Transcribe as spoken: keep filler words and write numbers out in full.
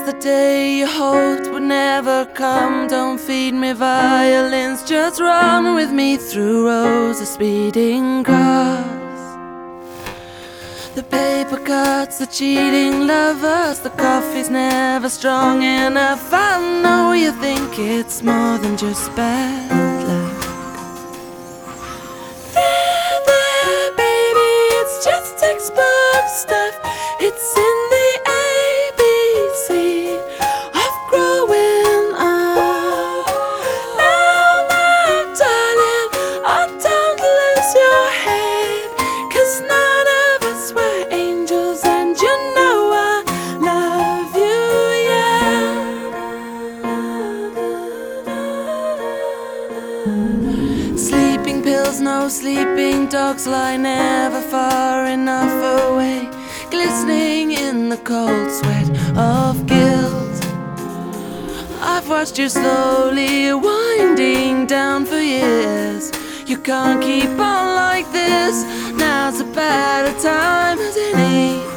the day you hoped would never come. Don't feed me violins, just run with me through rows of speeding cars. The paper cuts, the cheating lovers, the coffee's never strong enough. I know you think it's more than just bad luck. There, there, baby, it's just textbook stuff. It's in the A B C of growing up. Now, my darling, oh, don't lose your head, 'cause none of us were angels, and you know I love you, yeah. Sleeping pills, no sleeping dogs lie never far enough away, glistening in the cold sweat of guilt. I've watched you slowly winding down for years. You can't keep on like this. Now's a better time as any.